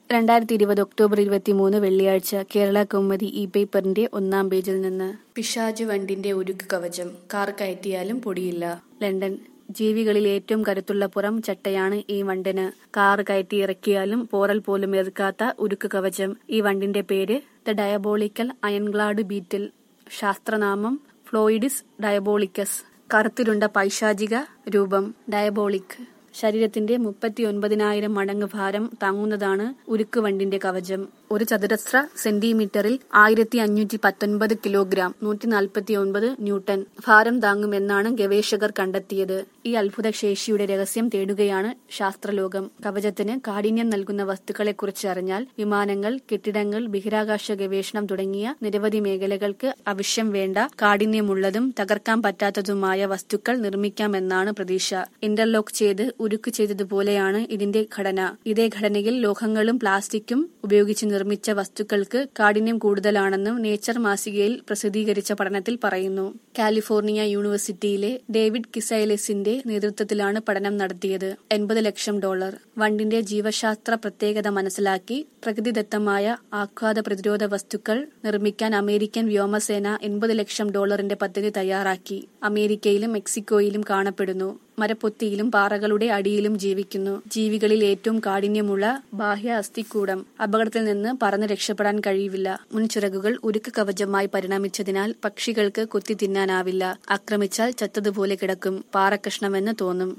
2020 October 23 വെള്ളിയാഴ്ച കേരള കൗമുദി ഈ പേപ്പറിന്റെ ഒന്നാം പേജിൽ നിന്ന്. പിശാചു വണ്ടിന്റെ ഉരുക്ക് കവചം, കാർ കയറ്റിയാലും പൊടിയില്ല. ലണ്ടൻ. ജീവികളിൽ ഏറ്റവും കരുത്തുള്ള പുറം ചട്ടയാണ് ഈ വണ്ടിന്. കാർ കയറ്റി ഇറക്കിയാലും പോറൽ പോലും എതിർക്കാത്ത ഉരുക്ക് കവചം. ഈ വണ്ടിന്റെ പേര് ദ ഡയബോളിക്കൽ അയൺക്ലാഡ് ബീറ്റിൽ. ശാസ്ത്രനാമം ഫ്ലോയിഡിസ് ഡയബോളിക്കസ്. കറുത്തിരുണ്ട പൈശാചിക രൂപം ഡയബോളിക്. ശരീരത്തിന്റെ 39,000 മടങ്ങ് ഭാരം താങ്ങുന്നതാണ് ഉരുക്ക് വണ്ടിന്റെ കവചം. ഒരു ചതുരശ്ര സെന്റിമീറ്ററിൽ 1519 കിലോഗ്രാം 149 ന്യൂട്ടൺ ഭാരം താങ്ങുമെന്നാണ് ഗവേഷകർ കണ്ടെത്തിയത്. ഈ അത്ഭുത ശേഷിയുടെ രഹസ്യം തേടുകയാണ് ശാസ്ത്രലോകം. കവചത്തിന് കാഠിന്യം നൽകുന്ന വസ്തുക്കളെക്കുറിച്ച് അറിഞ്ഞാൽ വിമാനങ്ങൾ, കെട്ടിടങ്ങൾ, ബഹിരാകാശ ഗവേഷണം തുടങ്ങിയ നിരവധി മേഖലകൾക്ക് ആവശ്യം വേണ്ട കാഠിന്യമുള്ളതും തകർക്കാൻ പറ്റാത്തതുമായ വസ്തുക്കൾ നിർമ്മിക്കാമെന്നാണ് പ്രതീക്ഷ. ഇന്റർലോക്ക് ചെയ്ത് ഉരുക്ക് ചെയ്തതുപോലെയാണ് ഇതിന്റെ ഘടന. ഇതേ ഘടനയിൽ ലോഹങ്ങളും പ്ലാസ്റ്റിക്കും ഉപയോഗിച്ച് നിർമ്മിച്ച വസ്തുക്കൾക്ക് കാഠിന്യം കൂടുതലാണെന്നും നേച്ചർ മാസികയിൽ പ്രസിദ്ധീകരിച്ച പഠനത്തിൽ പറയുന്നു. കാലിഫോർണിയ യൂണിവേഴ്സിറ്റിയിലെ ഡേവിഡ് കിസൈലസിന്റെ നേതൃത്വത്തിലാണ് പഠനം നടത്തിയത്. $80 ലക്ഷം. വണ്ടിന്റെ ജീവശാസ്ത്ര പ്രത്യേകത മനസ്സിലാക്കി പ്രകൃതിദത്തമായ ആഘാത പ്രതിരോധ വസ്തുക്കൾ നിർമ്മിക്കാൻ അമേരിക്കൻ വ്യോമസേന $80 ലക്ഷം പദ്ധതി തയ്യാറാക്കി. അമേരിക്കയിലും മെക്സിക്കോയിലും കാണപ്പെടുന്നു. മരപ്പൊത്തിയിലും പാറകളുടെ അടിയിലും ജീവിക്കുന്നു. ജീവികളിൽ ഏറ്റവും കാഠിന്യമുള്ള ബാഹ്യ അസ്ഥികൂടം. അപകടത്തിൽ നിന്ന് പറന്ന് രക്ഷപ്പെടാൻ കഴിയില്ല. മുൻചിറകുകൾ ഉരുക്ക് കവചമായി പരിണമിച്ചതിനാൽ പക്ഷികൾക്ക് കൊത്തി തിന്നാനാവില്ല. ആക്രമിച്ചാൽ ചത്തതുപോലെ കിടക്കും. പാറക്കഷ്ണമെന്ന് തോന്നും.